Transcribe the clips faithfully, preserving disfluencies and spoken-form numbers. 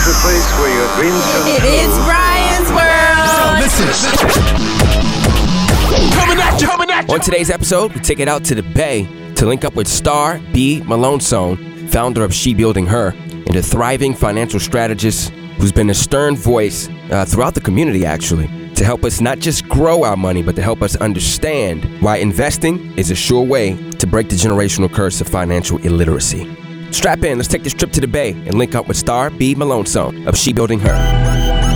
is the place where your dreams come It true. is Brian's World. Listen. Coming at you, coming at you. On today's episode, we take it out to the Bay to link up with Star B. Malone-Sone, founder of She Building Her, and a thriving financial strategist who's been a stern voice uh, throughout the community, actually, to help us not just grow our money, but to help us understand why investing is a sure way to break the generational curse of financial illiteracy. Strap in, let's take this trip to the Bay and link up with Star B. Malone-Sone of She Building Her.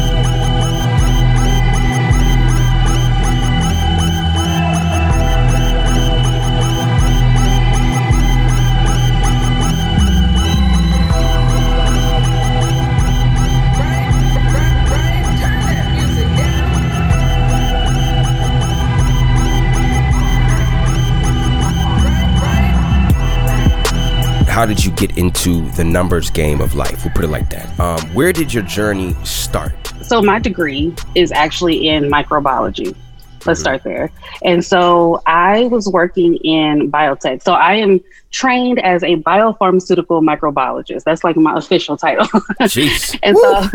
How did you get into the numbers game of life? We'll put it like that. Um, where did your journey start? So my degree is actually in microbiology. Let's start there. And so I was working in biotech. So I am trained as a biopharmaceutical microbiologist. That's like my official title. Jeez. And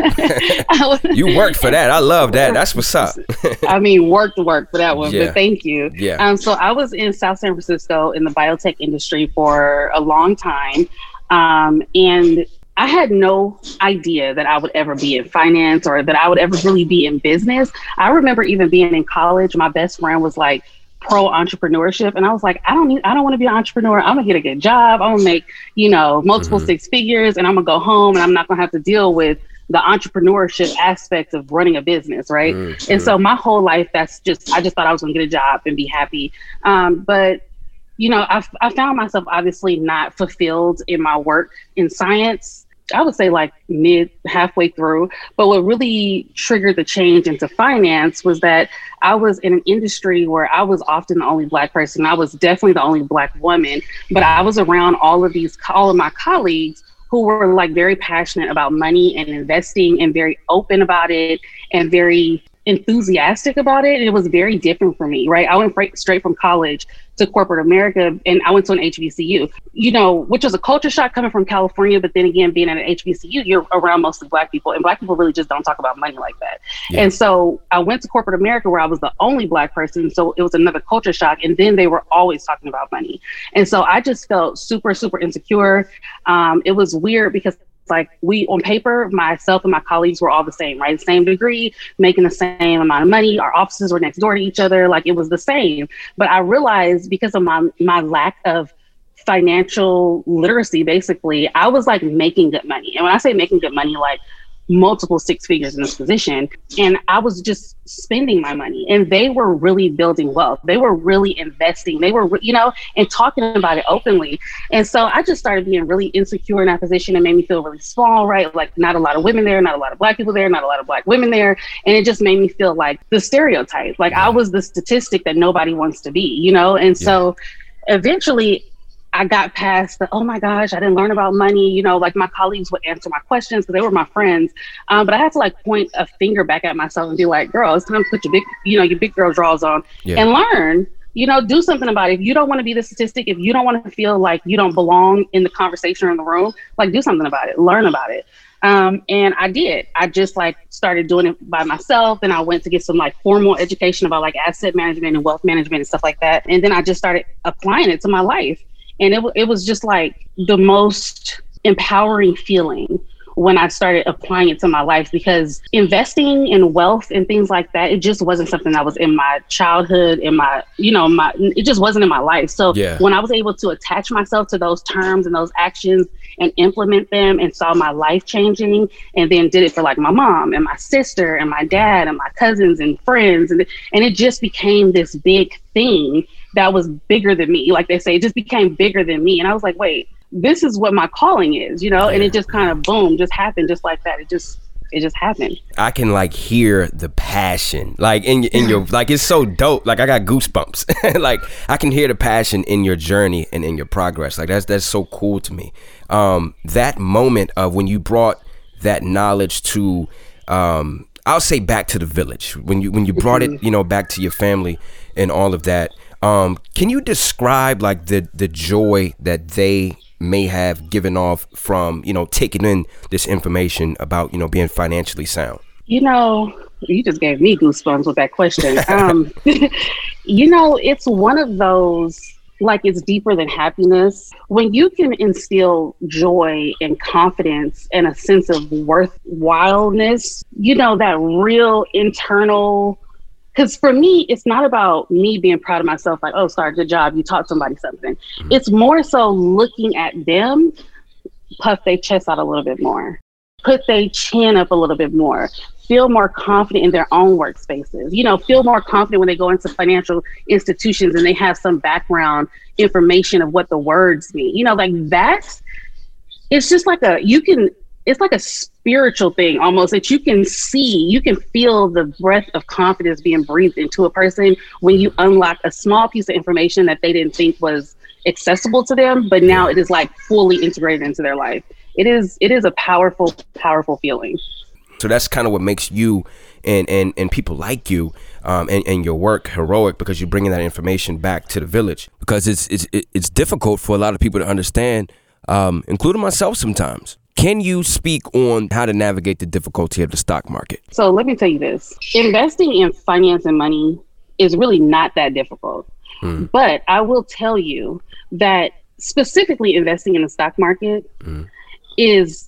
so I was, You worked for that. I love that. That's what's up. I mean, work to work for that one, Yeah. but thank you. Yeah. Um, so I was in South San Francisco in the biotech industry for a long time. Um, and I had no idea that I would ever be in finance or that I would ever really be in business. I remember even being in college, my best friend was like pro entrepreneurship. And I was like, I don't need, I don't want to be an entrepreneur. I'm gonna get a good job. I'm gonna make, you know, multiple mm-hmm. six figures and I'm gonna go home and I'm not gonna have to deal with the entrepreneurship aspect of running a business. Right. Mm-hmm. And so my whole life, that's just, I just thought I was gonna get a job and be happy. Um, but you know, I, I found myself obviously not fulfilled in my work in science. I would say like mid halfway through. But what really triggered the change into finance was that I was in an industry where I was often the only Black person. I was definitely the only Black woman, but I was around all of these, all of my colleagues who were like very passionate about money and investing and very open about it and very enthusiastic about it. And it was very different for me, right? I went fra- straight from college to corporate America and I went to an H B C U, you know, which was a culture shock coming from California. But then again, being at an H B C U, you're around mostly Black people and Black people really just don't talk about money like that. Yeah. And so I went to corporate America where I was the only Black person. So it was another culture shock. And then they were always talking about money. And so I just felt super, super insecure. Um, it was weird because like we on paper, myself and my colleagues were all the same, right? Same degree, making the same amount of money. Our offices were next door to each other. Like it was the same. But I realized because of my my lack of financial literacy, basically, I was like making good money. And when I say making good money, like multiple six figures in this position. And I was just spending my money and they were really building wealth. They were really investing. They were, you know, and talking about it openly. And so I just started being really insecure in that position. It made me feel really small, right? Like not a lot of women there, not a lot of Black people there, not a lot of Black women there. And it just made me feel like the stereotype, like I was the statistic that nobody wants to be, you know? And yeah. so eventually I got past the, oh my gosh, I didn't learn about money. You know, like my colleagues would answer my questions because they were my friends. Um, but I had to like point a finger back at myself and be like, girl, it's time to put your big, you know, your big girl drawers on yeah. and learn, you know, do something about it. If you don't want to be the statistic, if you don't want to feel like you don't belong in the conversation or in the room, like do something about it, learn about it. Um, and I did. I just like started doing it by myself. And I went to get some like formal education about like asset management and wealth management and stuff like that. And then I just started applying it to my life. And it, it was just like the most empowering feeling when I started applying it to my life, because investing in wealth and things like that, it just wasn't something that was in my childhood, in my, you know, my, it just wasn't in my life. So yeah. when I was able to attach myself to those terms and those actions and implement them and saw my life changing, and then did it for like my mom and my sister and my dad and my cousins and friends. And, and it just became this big thing that was bigger than me. Like they say, it just became bigger than me. And I was like, wait, this is what my calling is, you know? Yeah. And it just kind of boom, just happened just like that. It just, it just happened. I can like hear the passion, like in, in your, like, it's so dope. Like I got goosebumps. Like I can hear the passion in your journey and in your progress. Like that's, that's so cool to me. Um, that moment of when you brought that knowledge to, um, I'll say back to the village, when you, when you brought it, you know, back to your family and all of that. Um, can you describe like the the joy that they may have given off from, you know, taking in this information about, you know, being financially sound? You know, you just gave me goosebumps with that question. um, you know, it's one of those, like, it's deeper than happiness. When you can instill joy and confidence and a sense of worthwhileness, you know, that real internal. Because for me, it's not about me being proud of myself, like, oh, Star, good job, you taught somebody something. Mm-hmm. It's more so looking at them, puff their chest out a little bit more, put their chin up a little bit more, feel more confident in their own workspaces, you know, feel more confident when they go into financial institutions and they have some background information of what the words mean. You know, like that's, it's just like a, you can, it's like a spiritual thing almost that you can see, you can feel the breath of confidence being breathed into a person when you unlock a small piece of information that they didn't think was accessible to them, but now it is like fully integrated into their life. It is, it is a powerful, powerful feeling. So that's kind of what makes you and, and, and people like you um, and, and your work heroic, because you're bringing that information back to the village, because it's, it's, it's difficult for a lot of people to understand, um, including myself sometimes. Can you speak on how to navigate the difficulty of the stock market? So let me tell you this. Investing in finance and money is really not that difficult. Mm. But I will tell you that specifically investing in the stock market mm. is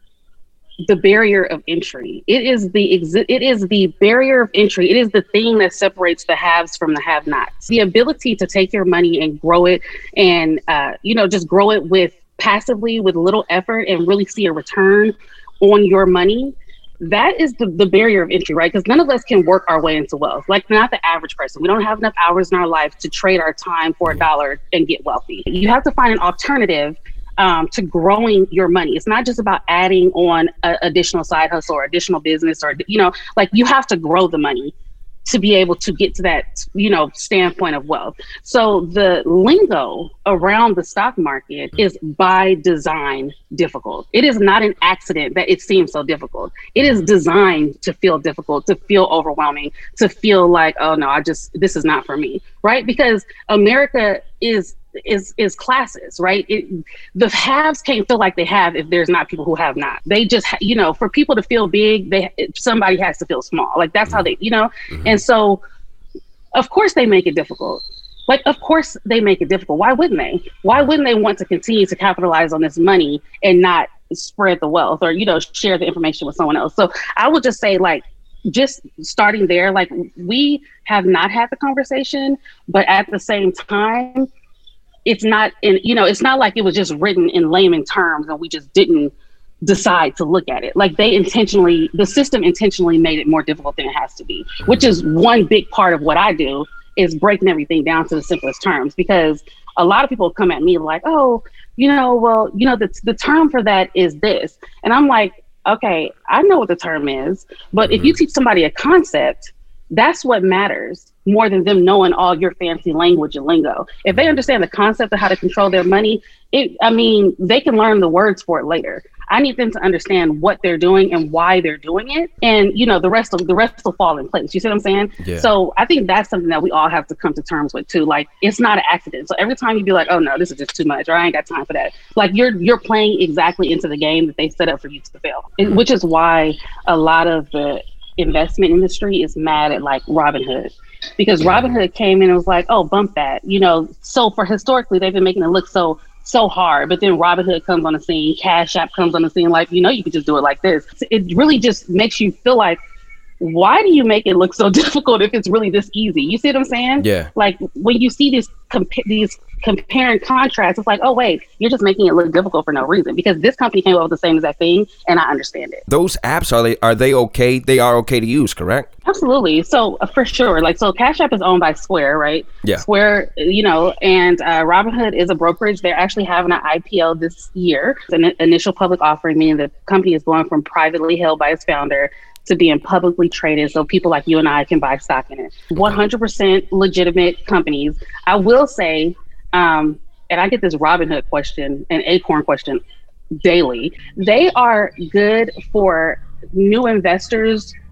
the barrier of entry. It is the exi- it is the barrier of entry. It is the thing that separates the haves from the have-nots. The ability to take your money and grow it and, uh, you know, just grow it with passively with little effort and really see a return on your money. That is the, the barrier of entry, right? Because none of us can work our way into wealth. Like, not the average person. We don't have enough hours in our life to trade our time for a dollar and get wealthy. You have to find an alternative um, to growing your money. It's not just about adding on an additional side hustle or additional business, or, you know, like, you have to grow the money to be able to get to that, you know, standpoint of wealth. So the lingo around the stock market is by design difficult. It is not an accident that it seems so difficult. It is designed to feel difficult, to feel overwhelming, to feel like, oh no, I just, this is not for me, right? Because America is is is classes, right? It, the haves can't feel like they have if there's not people who have not. They just, ha- you know, for people to feel big, they somebody has to feel small. Like, that's how they, you know, mm-hmm. And so of course they make it difficult. Like, of course they make it difficult. Why wouldn't they? Why wouldn't they want to continue to capitalize on this money and not spread the wealth or, you know, share the information with someone else? So I would just say, like, just starting there, like, we have not had the conversation, but at the same time, it's not in, you know, it's not like it was just written in layman terms and we just didn't decide to look at it. Like, they intentionally, the system intentionally made it more difficult than it has to be, which is one big part of what I do, is breaking everything down to the simplest terms. Because a lot of people come at me like, oh, you know, well, you know, the, the term for that is this. And I'm like, okay, I know what the term is, but if you teach somebody a concept, that's what matters more than them knowing all your fancy language and lingo. If they understand the concept of how to control their money, it, I mean, they can learn the words for it later. I need them to understand what they're doing and why they're doing it. And, you know, the rest of the rest will fall in place. You see what I'm saying? Yeah. So I think that's something that we all have to come to terms with too. Like, it's not an accident. So every time you be like, oh no, this is just too much, or I ain't got time for that. Like, you're, you're playing exactly into the game that they set up for you to fail, mm-hmm. which is why a lot of the investment industry is mad at, like, Robinhood, because Robinhood came in and was like, oh, bump that, you know. So for historically, they've been making it look so so hard, but then Robinhood comes on the scene, Cash App comes on the scene, like, you know, you could just do it like this. It really just makes you feel like, why do you make it look so difficult if it's really this easy? You see what I'm saying? Yeah. Like, when you see these comp- these compare and contrast, it's like, oh wait, you're just making it look difficult for no reason, because this company came up with the same exact thing and I understand it. Those apps, are they are they okay? They are okay to use, correct? Absolutely. So uh, for sure, like, so Cash App is owned by Square, right? Yeah. Square, you know, and uh, Robinhood is a brokerage. They're actually having an I P O this year. It's an initial public offering, meaning the company is going from privately held by its founder to being publicly traded, so people like you and I can buy stock in it. one hundred percent legitimate companies. I will say, um, and I get this Robinhood question and Acorn question daily, they are good for new investors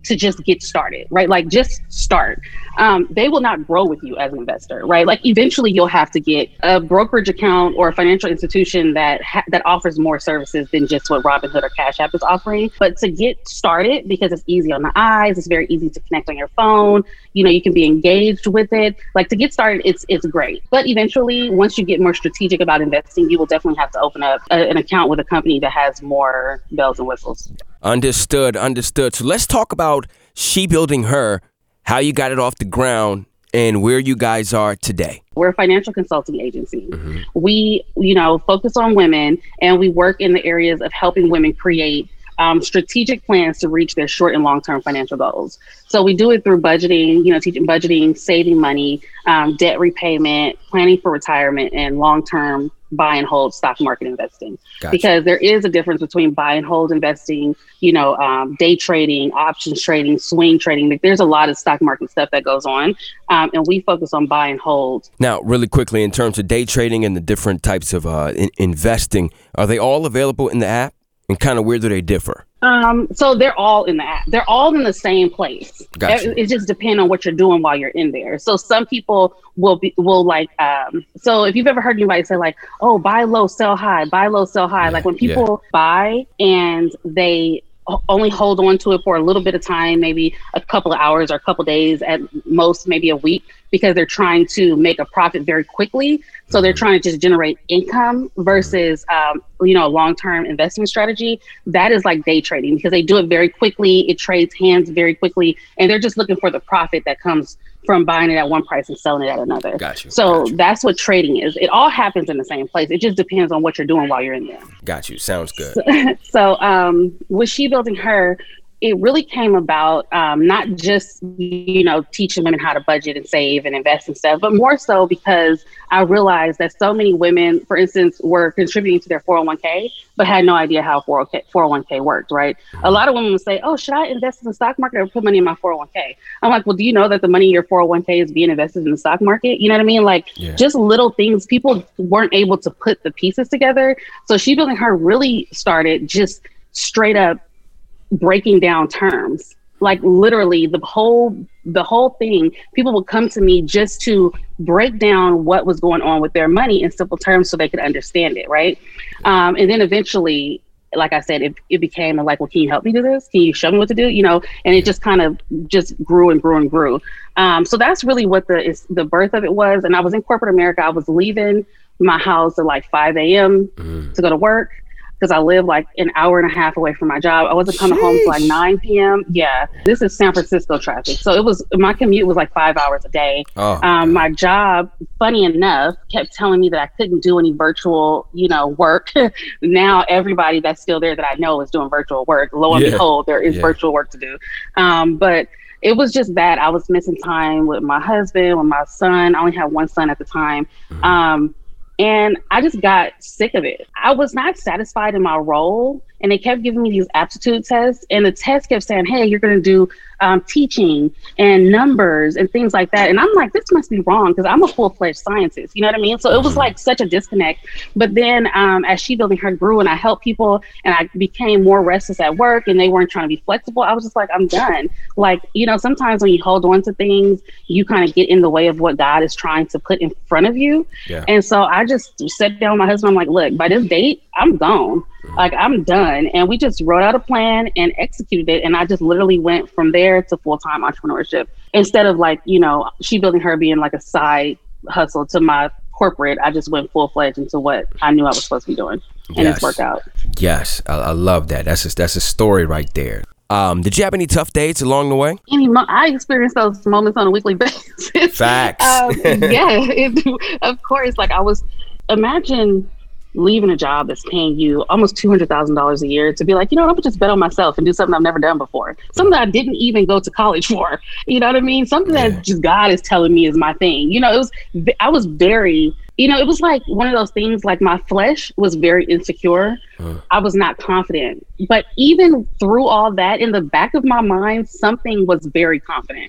to just get started, right? Like just start. Um, they will not grow with you as an investor, right? Like eventually you'll have to get a brokerage account or a financial institution that ha- that offers more services than just what Robinhood or Cash App is offering. But to get started, because it's easy on the eyes, it's very easy to connect on your phone. You know, you can be engaged with it. Like to get started, it's it's great. But eventually, once you get more strategic about investing, you will definitely have to open up a, an account with a company that has more bells and whistles. Understood, understood. So let's talk about She Building Her, how you got it off the ground, and where you guys are today. We're a financial consulting agency. Mm-hmm. We, you know, focus on women, and we work in the areas of helping women create um, strategic plans to reach their short and long-term financial goals. So we do it through budgeting, you know, teaching budgeting, saving money, um, debt repayment, planning for retirement, and long-term buy and hold stock market investing. Gotcha. Because there is a difference between buy and hold investing, you know, um, day trading, options trading, swing trading. Like, there's a lot of stock market stuff that goes on. Um, and we focus on buy and hold. Now, really quickly, in terms of day trading and the different types of uh, in- investing, are they all available in the app? And kind of where do they differ? Um, so they're all in the app. They're all in the same place. Gotcha. It, it just depends on what you're doing while you're in there. So some people will be will like. Um, so if you've ever heard anybody say like, "Oh, buy low, sell high, buy low, sell high," Yeah, like when yeah. people buy and they only hold on to it for a little bit of time, maybe a couple of hours or a couple of days at most, maybe a week, because they're trying to make a profit very quickly. So they're trying to just generate income versus, um, you know, a long-term investment strategy. That is like day trading because they do it very quickly. It trades hands very quickly. And they're just looking for the profit that comes from buying it at one price and selling it at another. Got you. So Got you. that's what trading is. It all happens in the same place. It just depends on what you're doing while you're in there. Got you. Sounds good. So um, with She Building Her, it really came about um, not just, you know, teaching women how to budget and save and invest and stuff, but more so because I realized that so many women, for instance, were contributing to their four oh one k, but had no idea how four oh one k worked, right? A lot of women would say, oh, should I invest in the stock market or put money in my four oh one k? I'm like, well, do you know that the money in your four oh one k is being invested in the stock market? You know what I mean? Like Yeah. just little things. People weren't able to put the pieces together. So She Building Her really started just straight up breaking down terms. Like literally the whole the whole thing, people would come to me just to break down what was going on with their money in simple terms so they could understand it, right? Um, and then eventually, like I said, it, it became like, well, can you help me do this? Can you show me what to do? You know, and it just kind of just grew and grew and grew. Um, so that's really what the is the birth of it was. And I was in corporate America. I was leaving my house at like five a.m. Mm. to go to work, because I live like an hour and a half away from my job. I wasn't coming home till like nine p.m. Yeah, this is San Francisco traffic. So it was, my commute was like five hours a day. Oh. Um, my job, funny enough, kept telling me that I couldn't do any virtual, you know, work. Now everybody that's still there that I know is doing virtual work. Lo and Yeah. behold, there is Yeah. virtual work to do. Um, but it was just that I was missing time with my husband, with my son. I only had one son at the time. Mm-hmm. Um, And I just got sick of it. I was not satisfied in my role. And they kept giving me these aptitude tests. And the test kept saying, hey, you're going to do um, teaching and numbers and things like that. And I'm like, this must be wrong because I'm a full-fledged scientist. You know what I mean? So it was like such a disconnect. But then um, as She Building Her grew and I helped people and I became more restless at work and they weren't trying to be flexible, I was just like, I'm done. Like, you know, sometimes when you hold on to things, you kind of get in the way of what God is trying to put in front of you. Yeah. And so I just sat down with my husband. I'm like, look, by this date, I'm gone. Like, I'm done. And we just wrote out a plan and executed it. And I just literally went from there to full-time entrepreneurship. Instead of like, you know, She Building Her being like a side hustle to my corporate, I just went full-fledged into what I knew I was supposed to be doing. And Yes. it's worked out. Yes, I, I love that. That's a, that's a story right there. Um, did you have any tough dates along the way? Any mo- I experience those moments on a weekly basis. Facts. um, yeah, it, of course. Like I was, imagine leaving a job that's paying you almost two hundred thousand dollars a year to be like, you know what, I'm gonna just bet on myself and do something I've never done before. Something that I didn't even go to college for. You know what I mean? Something Yeah. that just God is telling me is my thing. You know, it was, I was very, you know, it was like one of those things, like my flesh was very insecure. Uh. I was not confident. But even through all that, in the back of my mind, something was very confident.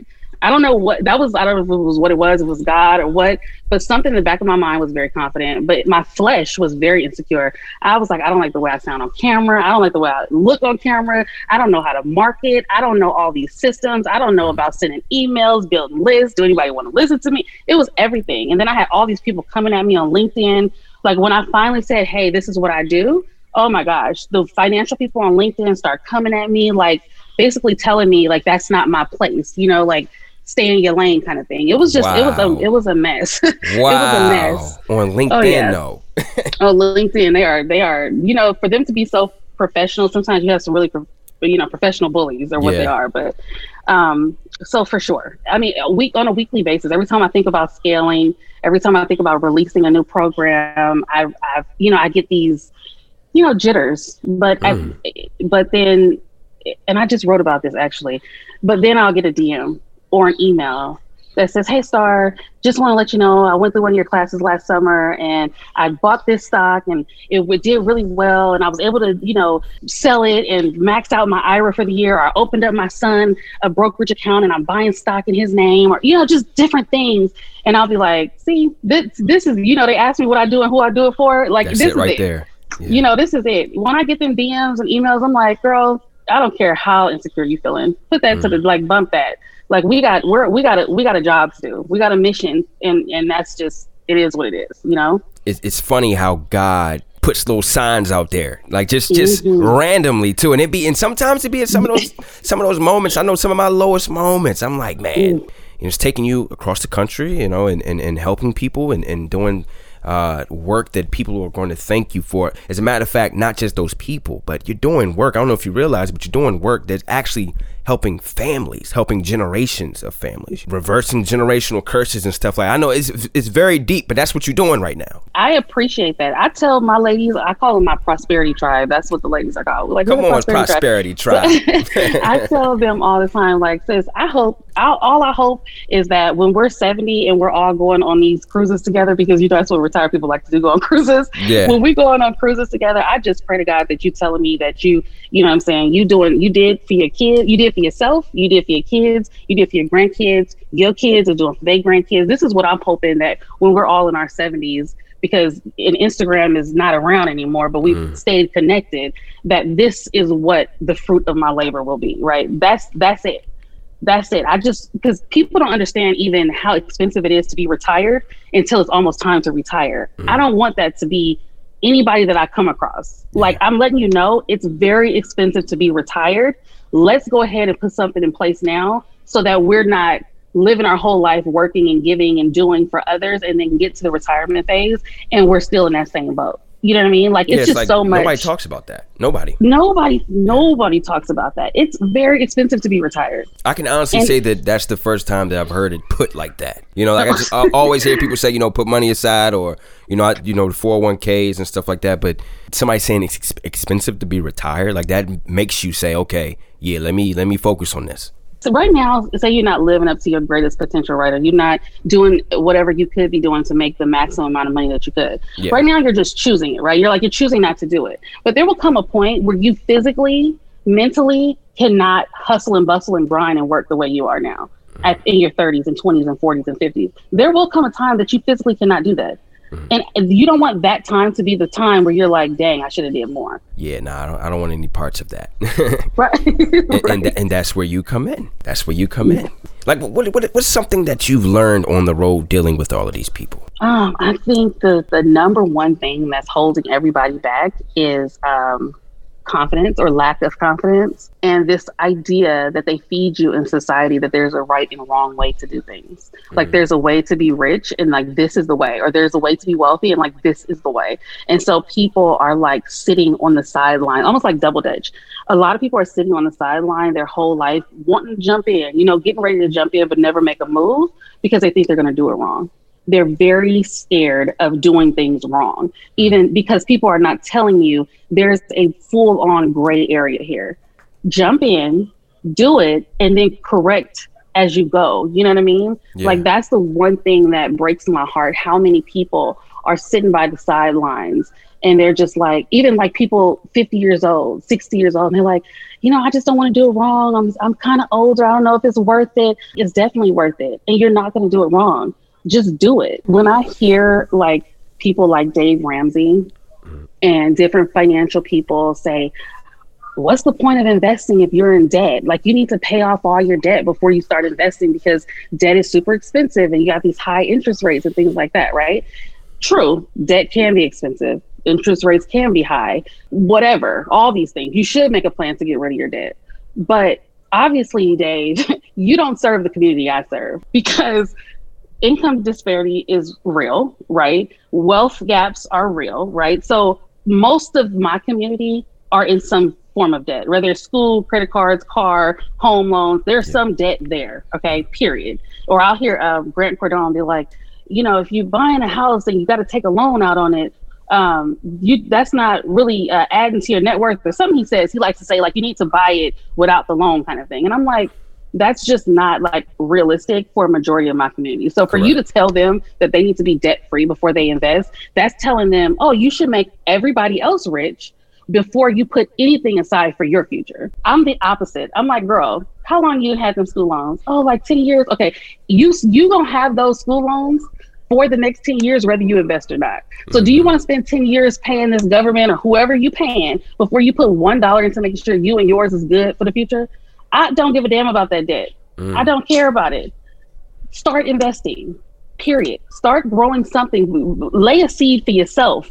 I don't know what that was. I don't know if it was what it was. It was God or what, but something in the back of my mind was very confident, but my flesh was very insecure. I was like, I don't like the way I sound on camera. I don't like the way I look on camera. I don't know how to market. I don't know all these systems. I don't know about sending emails, building lists. Do anybody want to listen to me? It was everything. And then I had all these people coming at me on LinkedIn. Like when I finally said, hey, this is what I do. Oh my gosh, the financial people on LinkedIn start coming at me, like basically telling me like, that's not my place, you know, like stay in your lane kind of thing. It was just, wow. it was a, it was a mess. Wow. It was a mess. On LinkedIn, oh, yeah. though. Oh, LinkedIn, they are, they are, you know, for them to be so professional, sometimes you have some really, you know, professional bullies or what yeah. they are. But um, so for sure, I mean, a week on a weekly basis, every time I think about scaling, every time I think about releasing a new program, I, I've, you know, I get these, you know, jitters, but, mm. I, but then, and I just wrote about this actually, but then I'll get a D M or an email that says, hey, Star, just want to let you know, I went through one of your classes last summer and I bought this stock and it, it did really well. And I was able to, you know, sell it and max out my I R A for the year. Or I opened up my son a brokerage account and I'm buying stock in his name, or, you know, just different things. And I'll be like, see, this, this is, you know, they ask me what I do and who I do it for. Like, That's this it is right it. there. Yeah. You know, this is it. When I get them D Ms and emails, I'm like, girl, I don't care how insecure you feeling. Put that mm. to the, like, bump that. Like we got, we're, we got a, we got a job to do. We got a mission, and and that's just, it is what it is. You know. It's it's funny how God puts little signs out there, like just just mm-hmm. randomly too, and it be, and sometimes it be in some of those some of those moments. I know some of my lowest moments. I'm like, man, mm. it's taking you across the country, you know, and and, and helping people and and doing. Uh, work that people are going to thank you for. As a matter of fact, not just those people, but you're doing work. I don't know if you realize, but you're doing work that's actually helping families, helping generations of families, reversing generational curses and stuff like that. I know it's it's very deep, but that's what you're doing right now. I appreciate that. I tell my ladies, I call them my prosperity tribe. That's what the ladies are called. Like, come on, prosperity, prosperity tribe. tribe. I tell them all the time, like, sis, I hope, I'll, all I hope is that when we're seventy and we're all going on these cruises together, because you know that's what retired people like to do, go on cruises. Yeah. When we going on cruises together, I just pray to God that you telling me that you, you know what I'm saying, you doing, you did for your kids, you did for yourself, you did for your kids, you did for your grandkids, your kids are doing for their grandkids. This is what I'm hoping, that when we're all in our seventies, because in Instagram is not around anymore, but we've mm. stayed connected, that this is what the fruit of my labor will be, right? That's, that's it. That's it. I just, because people don't understand even how expensive it is to be retired until it's almost time to retire. Mm. I don't want that to be anybody that I come across. Yeah. Like, I'm letting you know, it's very expensive to be retired. Let's go ahead and put something in place now so that we're not living our whole life working and giving and doing for others and then get to the retirement phase and we're still in that same boat. You know what I mean? Like, it's, yeah, it's just like so much. Nobody talks about that. Nobody. Nobody, nobody talks about that. It's very expensive to be retired. I can honestly and, say that that's the first time that I've heard it put like that. You know, like I, just, I always hear people say, you know, put money aside, or, you know, I, you know, the four oh one k's and stuff like that. But somebody saying it's ex- expensive to be retired, like that makes you say, okay, yeah, let me let me focus on this. So right now, say you're not living up to your greatest potential, right? Or you're not doing whatever you could be doing to make the maximum amount of money that you could. Yeah. Right now, you're just choosing it, right? You're like, you're choosing not to do it. But there will come a point where you physically, mentally cannot hustle and bustle and grind and work the way you are now at, in your thirties and twenties and forties and fifties. There will come a time that you physically cannot do that. And you don't want that time to be the time where you're like, dang, I should have did more. Yeah, no, nah, I don't, I don't want any parts of that. Right. and, right. and, and that's where you come in. That's where you come in. Like, what, what what's something that you've learned on the road dealing with all of these people? Um, I think the, the number one thing that's holding everybody back is um, confidence or lack of confidence, and this idea that they feed you in society that there's a right and wrong way to do things. Mm-hmm. Like, there's a way to be rich and like this is the way, or there's a way to be wealthy and like this is the way. And so people are like sitting on the sideline, almost like double dutch. A lot of people are sitting on the sideline their whole life wanting to jump in, you know, getting ready to jump in but never make a move because they think they're going to do it wrong. They're very scared of doing things wrong, even because people are not telling you there's a full on gray area here. Jump in, do it, and then correct as you go. You know what I mean? Yeah. Like, that's the one thing that breaks my heart, how many people are sitting by the sidelines And they're just like, even like people fifty years old, sixty years old, and they're like, you know, I just don't want to do it wrong. I'm I'm kind of older. I don't know if it's worth it. It's definitely worth it. And you're not going to do it wrong. Just do it. When I hear like people like Dave Ramsey and different financial people say, what's the point of investing if you're in debt? Like, you need to pay off all your debt before you start investing because debt is super expensive and you got these high interest rates and things like that, right? True, debt can be expensive. Interest rates can be high, whatever, all these things. You should make a plan to get rid of your debt. But obviously, Dave, you don't serve the community I serve because income disparity is real, right? Wealth gaps are real, right? So most of my community are in some form of debt, whether it's school, credit cards, car, home loans. There's yeah. some debt there, okay, period. Or I'll hear uh, Grant Cardone be like, you know, if you're buying a house and you got to take a loan out on it, um, you that's not really uh, adding to your net worth. Or something he says, he likes to say, like, you need to buy it without the loan kind of thing. And I'm like, that's just not like realistic for a majority of my community. So for Correct. You to tell them that they need to be debt free before they invest, that's telling them, oh, you should make everybody else rich before you put anything aside for your future. I'm the opposite. I'm like, girl, how long you had them school loans? Oh, like ten years. Okay, you you gonna have those school loans for the next ten years, whether you invest or not. So do you want to spend ten years paying this government or whoever you paying before you put one dollar into making sure you and yours is good for the future? I don't give a damn about that debt. Mm. I don't care about it. Start investing, period. Start growing something. Lay a seed for yourself.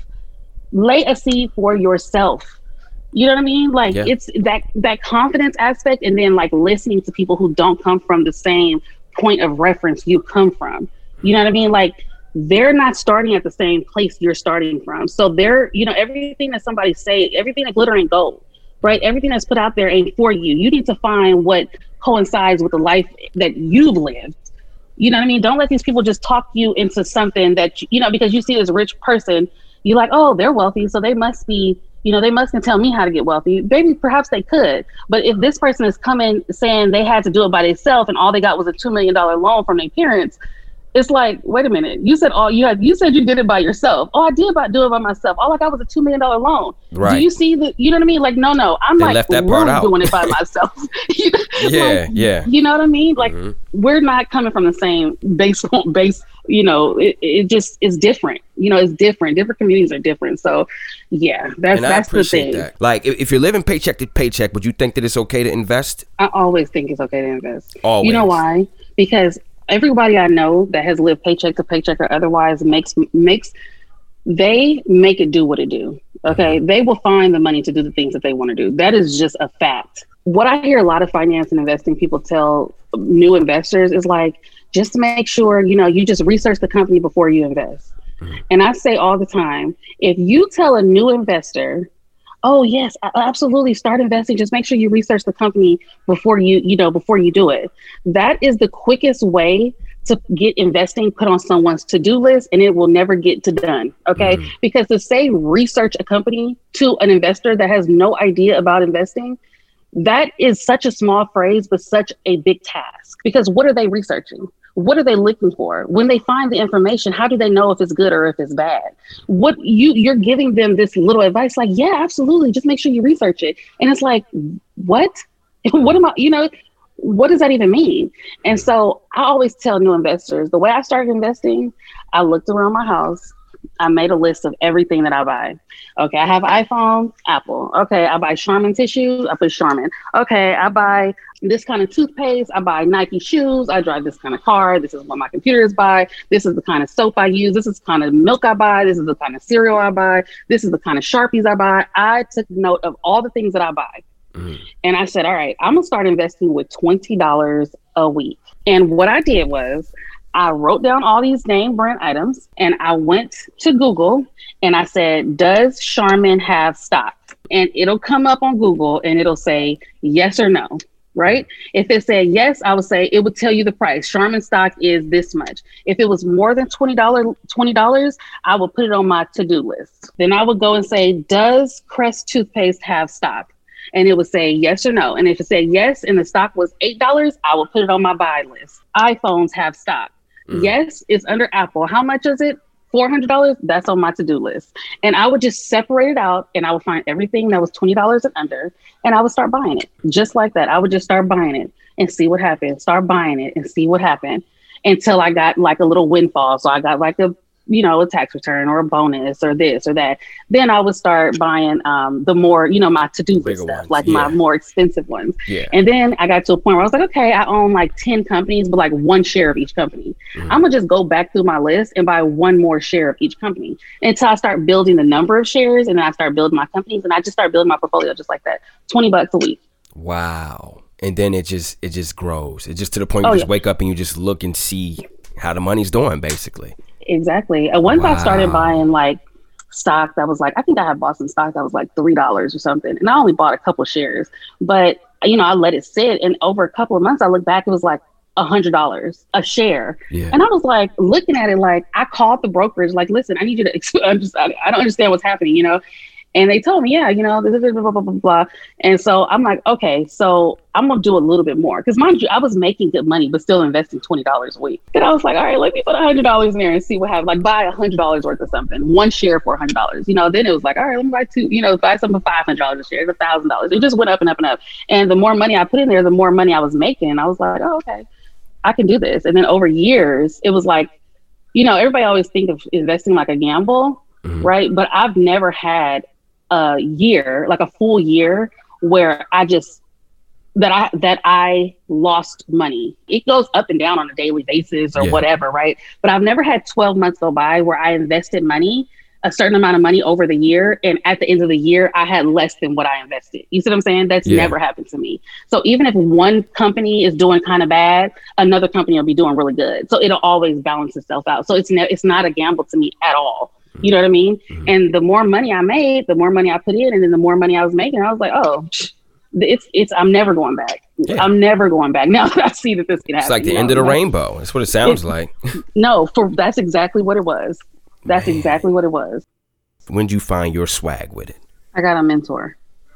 Lay a seed for yourself. You know what I mean? Like yeah. it's that that confidence aspect, and then like listening to people who don't come from the same point of reference you come from. You know what I mean? Like they're not starting at the same place you're starting from. So they're, you know, everything that somebody say, everything that glitter ain't gold, right? Everything that's put out there ain't for you. You need to find what coincides with the life that you've lived. You know what I mean? Don't let these people just talk you into something that, you know, because you see this rich person, you're like, oh, they're wealthy, so they must be, you know, they must can tell me how to get wealthy. Maybe perhaps they could. But if this person is coming saying they had to do it by themselves and all they got was a two million dollars loan from their parents, it's like, wait a minute. You said all you had. You said you did it by yourself. Oh, I did about do it by myself. All I got was a two million dollar loan. Right. Do you see the? You know what I mean? Like, no, no. I'm they like left that part out. Doing it by myself. you know? Yeah, like, yeah. You know what I mean? Like, mm-hmm. we're not coming from the same base. Base. You know, it, it just is different. You know, it's different. Different communities are different. So, yeah, that's and that's I appreciate the thing. That. Like, if you're living paycheck to paycheck, would you think that it's okay to invest? I always think it's okay to invest. Always. You know why? Because everybody I know that has lived paycheck to paycheck or otherwise makes makes they make it do what it do. Okay, mm-hmm. They will find the money to do the things that they want to do. That is just a fact. What I hear a lot of finance and investing people tell new investors is like, just make sure, you know, you just research the company before you invest. Mm-hmm. And I say all the time, if you tell a new investor, oh yes, absolutely, start investing, just make sure you research the company before you, you know, before you do it. That is the quickest way to get investing put on someone's to-do list, and it will never get to done. Okay. Mm-hmm. Because to say research a company to an investor that has no idea about investing, that is such a small phrase, but such a big task. Because what are they researching? What are they looking for? When they find the information, how do they know if it's good or if it's bad? What you, you're giving them this little advice, like, yeah, absolutely. Just make sure you research it. And it's like, what? What am I, you know, what does that even mean? And so I always tell new investors, the way I started investing, I looked around my house. I made a list of everything that I buy. Okay, I have an iPhone, Apple. Okay, I buy Charmin tissue, I put Charmin. Okay, I buy this kind of toothpaste, I buy Nike shoes, I drive this kind of car, this is what my computers buy, this is the kind of soap I use, this is the kind of milk I buy, this is the kind of cereal I buy, this is the kind of Sharpies I buy. I took note of all the things that I buy. Mm. And I said, all right, I'm gonna start investing with twenty dollars a week. And what I did was, I wrote down all these name brand items and I went to Google and I said, does Charmin have stock? And it'll come up on Google and it'll say yes or no, right? If it said yes, I would say it would tell you the price. Charmin stock is this much. If it was more than twenty dollars, twenty dollars, I would put it on my to-do list. Then I would go and say, does Crest toothpaste have stock? And it would say yes or no. And if it said yes and the stock was eight dollars, I would put it on my buy list. iPhones have stock. Mm. Yes, it's under Apple. How much is it? four hundred dollars, that's on my to-do list. And I would just separate it out and I would find everything that was twenty dollars and under and I would start buying it. Just like that. I would just start buying it and see what happened. Start buying it and see what happened until I got like a little windfall. So I got like a, you know, a tax return or a bonus or this or that. Then I would start buying um, the more, you know, my to-do list stuff, ones. like Yeah. my more expensive ones. Yeah. And then I got to a point where I was like, okay, I own like ten companies, but like one share of each company. Mhm. I'm gonna just go back through my list and buy one more share of each company until I start building the number of shares and then I start building my companies and I just start building my portfolio just like that. twenty bucks a week. Wow. And then it just it just grows. It's just to the point you Oh, just yeah. wake up and you just look and see how the money's doing, basically. Exactly. And once I started Wow. buying like stock that was like, I think I had bought some stock that was like three dollars or something. And I only bought a couple shares, but you know, I let it sit. And over a couple of months, I look back, it was like a hundred dollars a share. Yeah. And I was like looking at it, like I called the brokerage, like, listen, I need you to, ex- I'm just, I, I don't understand what's happening, you know? And they told me, yeah, you know, blah, blah, blah, blah, blah, blah. And so I'm like, okay, so I'm going to do a little bit more. Because mind you, I was making good money, but still investing twenty dollars a week. And I was like, all right, let me put one hundred dollars in there and see what happens. Like buy one hundred dollars worth of something, one share for one hundred dollars. You know, then it was like, all right, let me buy two, you know, buy something for five hundred dollars a share, one thousand dollars. It just went up and up and up. And the more money I put in there, the more money I was making. And I was like, oh, okay, I can do this. And then over years, it was like, you know, everybody always think of investing like a gamble, Mhm. right? But I've never had a year, like a full year, where I just that I that I lost money. It goes up and down on a daily basis or Yeah. whatever, right? But I've never had twelve months go by where I invested money, a certain amount of money over the year, and at the end of the year, I had less than what I invested. You see what I'm saying? That's Yeah. never happened to me. So even if one company is doing kind of bad, another company will be doing really good. So it'll always balance itself out. So it's ne- it's not a gamble to me at all. You know what I mean? Mhm. And the more money I made, the more money I put in, and then the more money I was making, I was like, oh, it's it's. I'm never going back. Yeah. I'm never going back. Now that I see that this can happen. It's like the you end know, of the like- rainbow. That's what it sounds like. No, for that's exactly what it was. That's Man. exactly what it was. When did you find your swag with it? I got a mentor.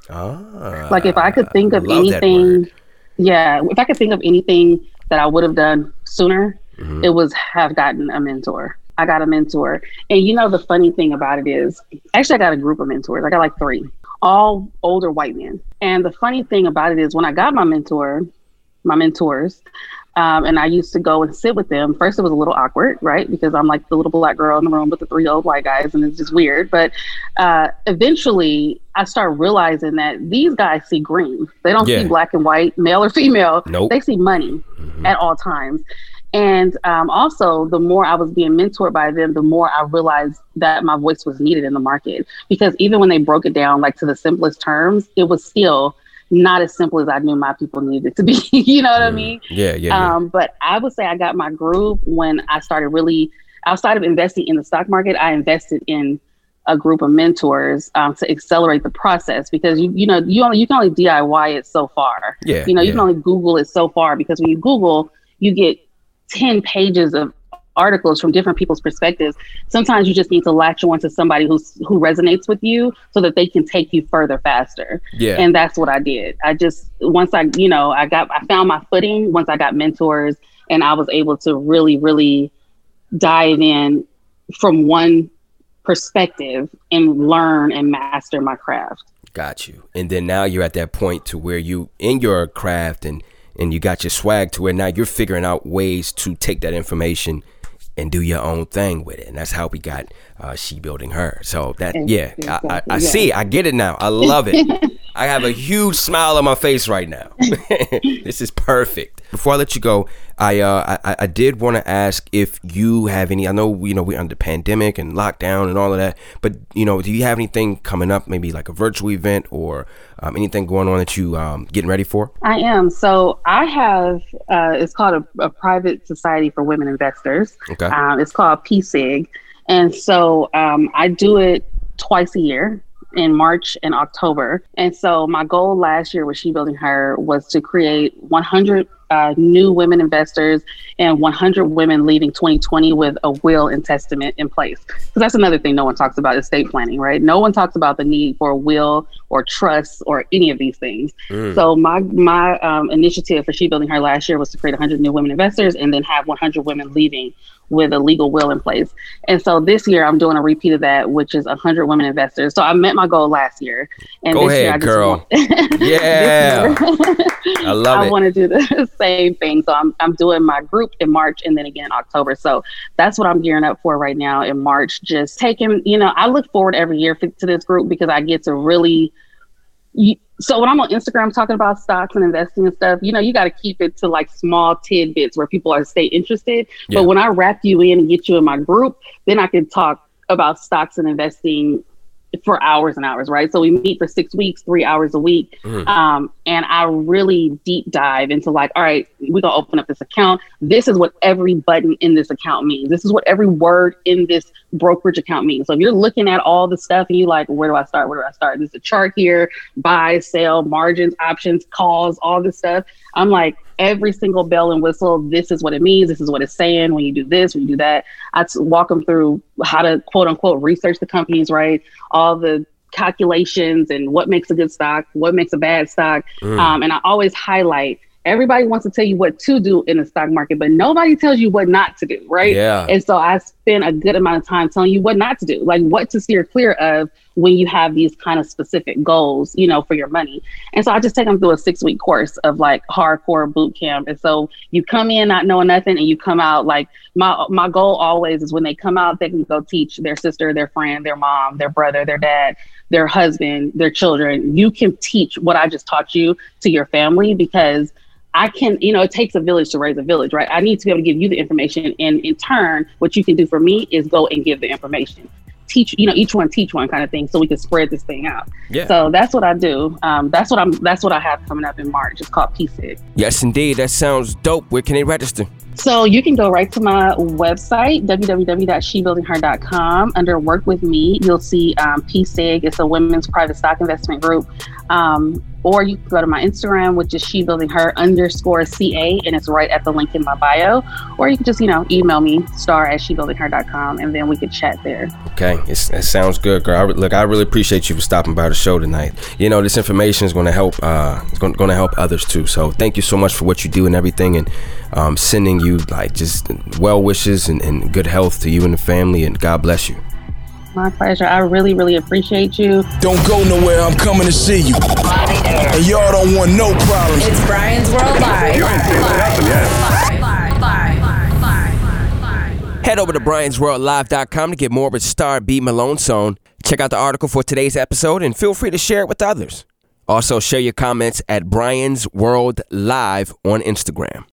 Ah, Like if I could think of love that anything, word. yeah, if I could think of anything that I would have done sooner, Mhm. it was have gotten a mentor. I got a mentor. And you know, the funny thing about it is, actually, I got a group of mentors. I got like three, all older white men. And the funny thing about it is when I got my mentor, my mentors, um, and I used to go and sit with them. First, it was a little awkward, right? Because I'm like the little black girl in the room with the three old white guys, and it's just weird. But uh, eventually, I start realizing that these guys see green. They don't Yeah. see black and white, male or female. Nope. They see money Mhm. at all times. And um, also, the more I was being mentored by them, the more I realized that my voice was needed in the market. Because even when they broke it down, like to the simplest terms, it was still not as simple as I knew my people needed it to be. You know what I mean? Yeah, yeah, yeah. Um, but I would say I got my groove when I started really, outside of investing in the stock market, I invested in a group of mentors um, to accelerate the process, because you you know you only you can only D I Y it so far. Yeah, You know, you yeah. can only Google it so far, because when you Google, you get ten pages of articles from different people's perspectives. Sometimes you just need to latch on to somebody who's who resonates with you so that they can take you further faster. Yeah. And that's what I did. I just once I, you know, I got I found my footing once I got mentors, and I was able to really, really dive in from one perspective and learn and master my craft. Got you. And then now you're at that point to where you in your craft and and you got your swag to where now you're figuring out ways to take that information and do your own thing with it. And that's how we got uh, She Building Her. So that, yeah, I, I, I Exactly, see, yeah. I get it now. I love it. I have a huge smile on my face right now. This is perfect. Before I let you go, I uh, I, I did want to ask if you have any, I know, you know, we're under pandemic and lockdown and all of that, but, you know, do you have anything coming up, maybe like a virtual event or um, anything going on that you um, getting ready for? I am. So I have, uh, it's called a, a Private Society for Women Investors. Okay. Um, it's called P S I G. And so um, I do it twice a year in March and October. And so my goal last year with She Building Her was to create one hundred uh, new women investors and one hundred women leaving twenty twenty with a will and testament in place. Because that's another thing no one talks about, estate planning, right? No one talks about the need for a will or trust or any of these things. Mm. So my my um, initiative for She Building Her last year was to create one hundred new women investors and then have one hundred women leaving with a legal will in place. And so this year I'm doing a repeat of that, which is one hundred women investors. So I met my goal last year. And Go this ahead, year I just girl. Want, yeah. I love I it. want to do the same thing. So I'm, I'm doing my group in March and then again in October. So that's what I'm gearing up for right now in March. Just taking, you know, I look forward every year for, to this group because I get to really, you, so when I'm on Instagram talking about stocks and investing and stuff, you know, you got to keep it to like small tidbits where people are stay interested. Yeah. But when I wrap you in and get you in my group, then I can talk about stocks and investing for hours and hours, right? So we meet for six weeks, three hours a week. Mm-hmm. Um, and I really deep dive into like, all right, we're going to open up this account. This is what every button in this account means. This is what every word in this brokerage account means. So if you're looking at all the stuff and you're like, where do I start? Where do I start? There's a chart here, buy, sell, margins, options, calls, all this stuff. I'm like, every single bell and whistle, this is what it means. This is what it's saying. When you do this, when you do that, I t- walk them through how to quote unquote research the companies, right? All the calculations and what makes a good stock, what makes a bad stock. Mm. Um, and I always highlight, everybody wants to tell you what to do in the stock market, but nobody tells you what not to do, right? Yeah. And so I spend a good amount of time telling you what not to do, like what to steer clear of when you have these kind of specific goals, you know, for your money. And so I just take them through a six week course of like hardcore boot camp. And so you come in not knowing nothing and you come out like my, my goal always is when they come out, they can go teach their sister, their friend, their mom, their brother, their dad, their husband, their children. You can teach what I just taught you to your family because I can, you know, it takes a village to raise a village, right? I need to be able to give you the information. And in turn, what you can do for me is go and give the information. Teach, you know, each one teach one kind of thing so we can spread this thing out. Yeah. So that's what I do. Um, that's what I'm, that's what I have coming up in March. It's called P S I G. Yes, indeed. That sounds dope. Where can they register? So you can go right to my website, w w w dot she building her dot com. Under Work With Me, you'll see um, P S I G. It's a women's private stock investment group. Um, or you can go to my Instagram, which is she building her underscore C A, and it's right at the link in my bio. Or you can just, you know, email me, star at she building her dot com, and then we could chat there. Okay, it's, it sounds good, girl. I, look, I really appreciate you for stopping by the show tonight. You know, this information is going to help. Uh, it's going to help others too. So thank you so much for what you do and everything, and um, sending you like just well wishes and, and good health to you and the family. And God bless you. My pleasure. I really, really appreciate you. Don't go nowhere. I'm coming to see you. And y'all don't want no problems. It's Brian's World Live. Head over to brians world live dot com to get more with Star B. Malone. Check out the article for today's episode and feel free to share it with others. Also, share your comments at Brian's World Live on Instagram.